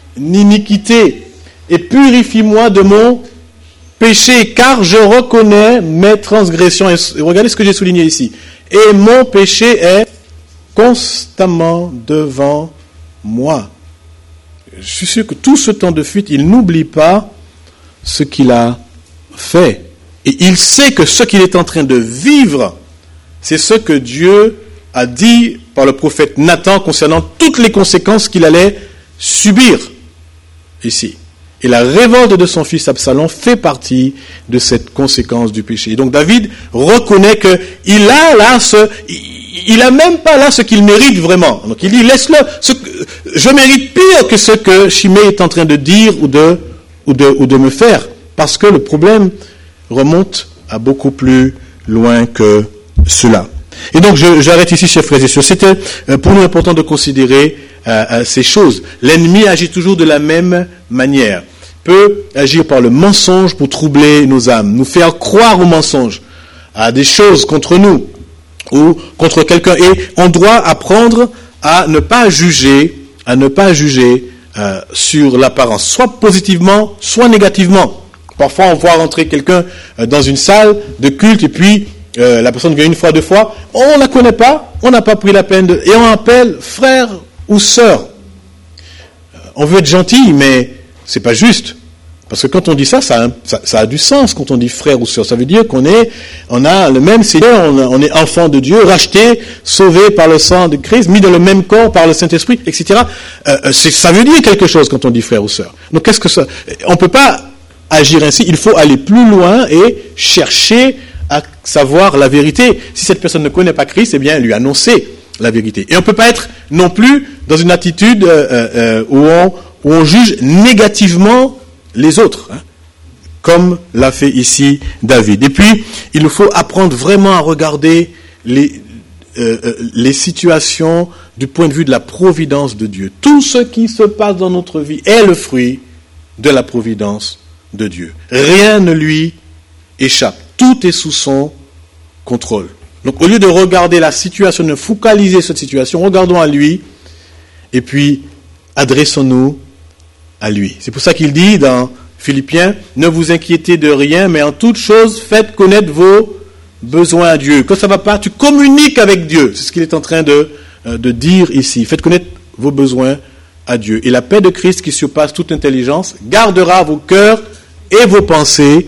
iniquité et purifie-moi de mon péché, car je reconnais mes transgressions. » Et regardez ce que j'ai souligné ici. « Et mon péché est constamment devant moi. » Je suis sûr que tout ce temps de fuite, il n'oublie pas ce qu'il a fait. Et il sait que ce qu'il est en train de vivre, c'est ce que Dieu a dit par le prophète Nathan concernant toutes les conséquences qu'il allait subir ici. Et la révolte de son fils Absalom fait partie de cette conséquence du péché. Et donc David reconnaît qu'il a là ce... Il n'a même pas là ce qu'il mérite vraiment. Donc il dit, laisse-le. Ce que, je mérite pire que ce que Shimei est en train de dire ou de, ou, de, ou de me faire. Parce que le problème remonte à beaucoup plus loin que cela. Et donc je, j'arrête ici, chers frères et sœurs. C'était pour nous important de considérer euh, ces choses. L'ennemi agit toujours de la même manière. Il peut agir par le mensonge pour troubler nos âmes, nous faire croire au mensonge, à des choses contre nous, ou contre quelqu'un. Et on doit apprendre à ne pas juger, à ne pas juger euh, sur l'apparence, soit positivement, soit négativement. Parfois, on voit rentrer quelqu'un dans une salle de culte et puis euh, la personne vient une fois, deux fois. On ne la connaît pas, on n'a pas pris la peine de... Et on appelle frère ou sœur. On veut être gentil, mais c'est pas juste. Parce que quand on dit ça, ça a, ça, ça a du sens quand on dit frère ou sœur. Ça veut dire qu'on est, on a le même Seigneur, on, on est enfant de Dieu, racheté, sauvé par le sang de Christ, mis dans le même corps par le Saint-Esprit, et cetera. Euh, c'est, ça veut dire quelque chose quand on dit frère ou sœur. Donc qu'est-ce que ça... On peut pas agir ainsi, il faut aller plus loin et chercher à savoir la vérité. Si cette personne ne connaît pas Christ, eh bien, lui annoncer la vérité. Et on ne peut pas être non plus dans une attitude euh, euh, où, on, où on juge négativement les autres, hein, comme l'a fait ici David. Et puis, il nous faut apprendre vraiment à regarder les, euh, les situations du point de vue de la providence de Dieu. Tout ce qui se passe dans notre vie est le fruit de la providence de Dieu. Rien ne lui échappe. Tout est sous son contrôle. Donc, au lieu de regarder la situation, de focaliser cette situation, regardons à lui et puis adressons-nous à lui. C'est pour ça qu'il dit dans Philippiens, ne vous inquiétez de rien, mais en toute chose, faites connaître vos besoins à Dieu. Quand ça ne va pas, tu communiques avec Dieu. C'est ce qu'il est en train de, de dire ici. Faites connaître vos besoins à Dieu. Et la paix de Christ qui surpasse toute intelligence gardera vos cœurs et vos pensées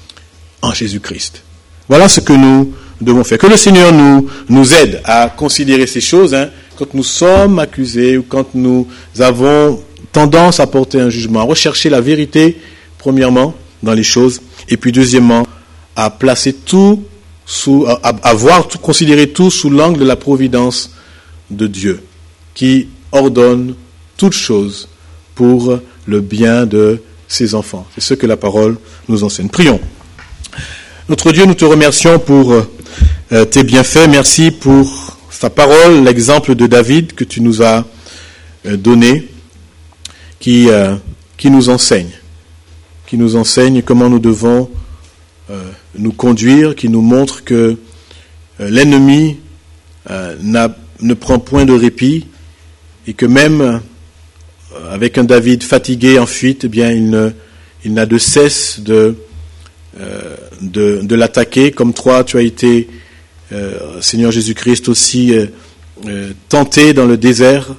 en Jésus-Christ. Voilà ce que nous devons faire. Que le Seigneur nous, nous aide à considérer ces choses, hein, quand nous sommes accusés ou quand nous avons tendance à porter un jugement, à rechercher la vérité, premièrement, dans les choses, et puis deuxièmement, à placer tout sous, à, à voir tout, considérer tout sous l'angle de la providence de Dieu, qui ordonne toutes choses pour le bien de ses enfants. C'est ce que la parole nous enseigne. Prions. Notre Dieu, nous te remercions pour euh, tes bienfaits. Merci pour ta parole, l'exemple de David que tu nous as euh, donné, qui, euh, qui nous enseigne, qui nous enseigne comment nous devons euh, nous conduire, qui nous montre que euh, l'ennemi euh, n'a, ne prend point de répit et que même euh, avec un David fatigué en fuite, eh bien, il, ne, il n'a de cesse de Euh, de, de l'attaquer, comme toi tu as été, euh, Seigneur Jésus-Christ, aussi euh, euh, tenté dans le désert.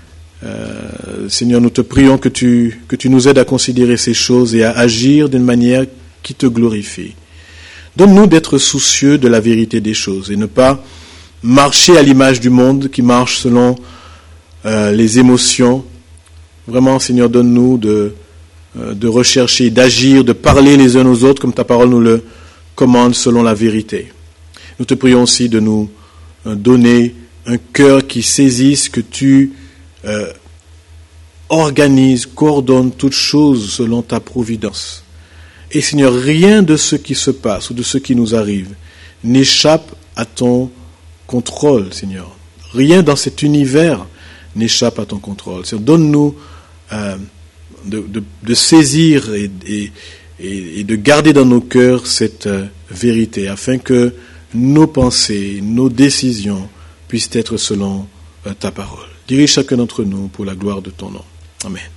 Euh, Seigneur, nous te prions que tu, que tu nous aides à considérer ces choses et à agir d'une manière qui te glorifie. Donne-nous d'être soucieux de la vérité des choses et ne pas marcher à l'image du monde qui marche selon euh, les émotions. Vraiment, Seigneur, donne-nous de de rechercher, d'agir, de parler les uns aux autres comme ta parole nous le commande selon la vérité. Nous te prions aussi de nous donner un cœur qui saisisse que tu euh, organises, coordonnes toutes choses selon ta providence. Et Seigneur, rien de ce qui se passe ou de ce qui nous arrive n'échappe à ton contrôle, Seigneur. Rien dans cet univers n'échappe à ton contrôle. Seigneur, donne-nous euh, De, de, de saisir et, et, et de garder dans nos cœurs cette euh, vérité, afin que nos pensées, nos décisions puissent être selon euh, ta parole. Dirige chacun d'entre nous pour la gloire de ton nom. Amen.